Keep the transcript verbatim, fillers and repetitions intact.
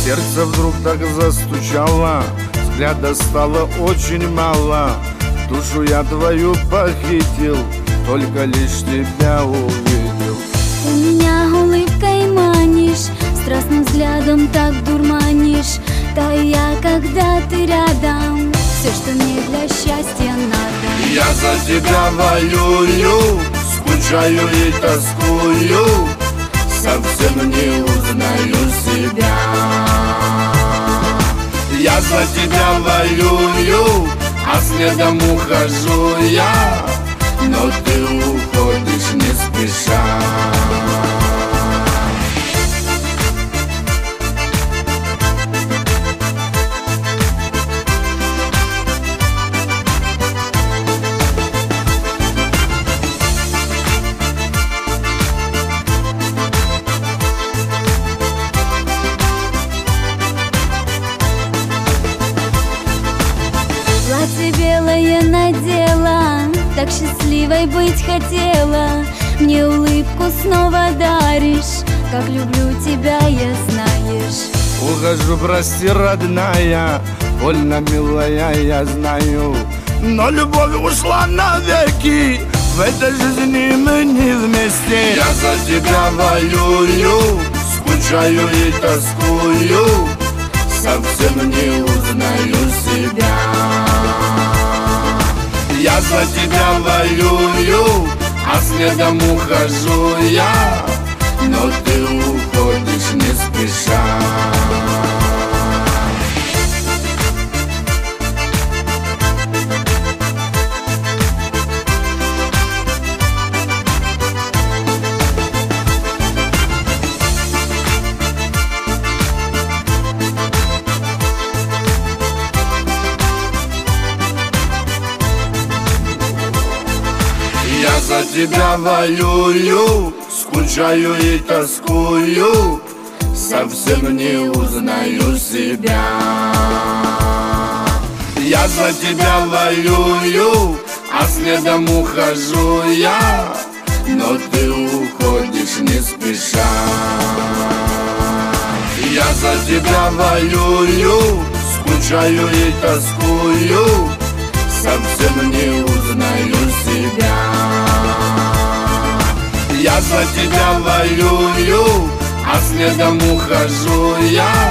Сердце вдруг так застучало, взгляда стало очень мало. Душу я твою похитил, только лишь тебя увидел. Ты меня улыбкой манишь, страстным взглядом так дурманишь. Тая, когда ты рядом, все, что мне для счастья надо. Я за тебя воюю, скучаю и тоскую, совсем не узнаю себя. Я за тебя воюю, а следом ухожу я, но ты уходишь не спеша. Платье белое надела, так счастливой быть хотела. Мне улыбку снова даришь, как люблю тебя, я знаешь. Ухожу, прости, родная, больно милая, я знаю, но любовь ушла навеки, в этой жизни мы не вместе. Я за тебя воюю, скучаю и тоскую, совсем не узнаю себя. Я за тебя воюю, а следом ухожу я, но ты уходишь не спеша. Я за тебя воюю, скучаю и тоскую, совсем не узнаю себя. Я за тебя воюю, а следом ухожу я, но ты уходишь не спеша. Я за тебя воюю, скучаю и тоскую, совсем не узнаю себя. Я за тебя воюю, а следом ухожу я,